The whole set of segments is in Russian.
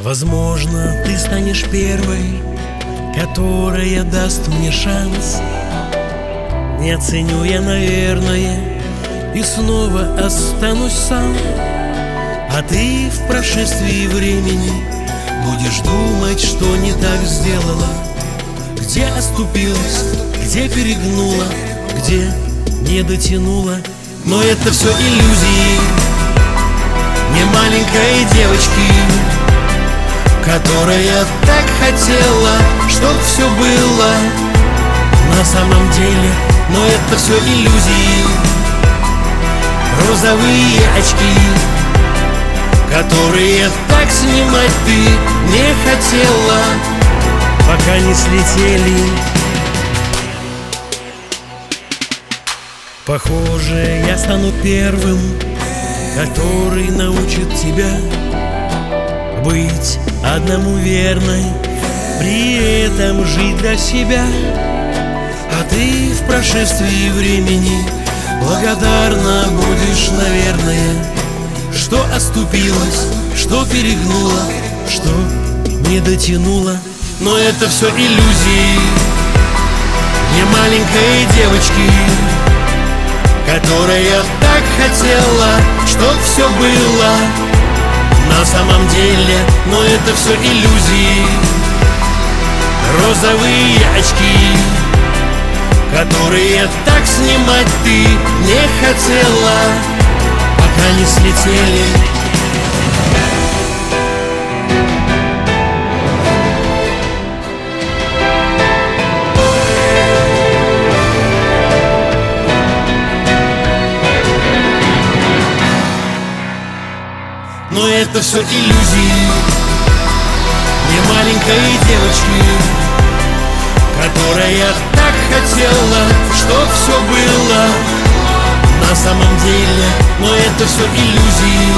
Возможно, ты станешь первой, которая даст мне шанс. Не оценю я, наверное, и снова останусь сам. А ты в прошествии времени будешь думать, что не так сделала, где оступилась, где перегнула, где не дотянула. Но это все иллюзии не маленькой девочки, которая так хотела, чтоб все было на самом деле. Но это все иллюзии, розовые очки, которые так снимать ты не хотела, пока не слетели. Похоже, я стану первым, который научит тебя быть одному верной, при этом жить для себя. А ты в прошествии времени благодарна будешь, наверное, что оступилась, что перегнула, что не дотянула. Но это все иллюзии не маленькой девочки, которая так хотела, чтоб все было на самом деле. Но это все иллюзии, розовые очки, которые так снимать ты не хотела, пока не слетели. Но это все иллюзии не маленькой девочки, которая так хотела, чтоб все было на самом деле. Но это все иллюзии,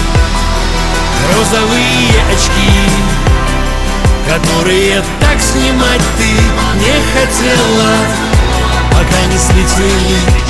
розовые очки, которые так снимать ты не хотела, пока не слетели.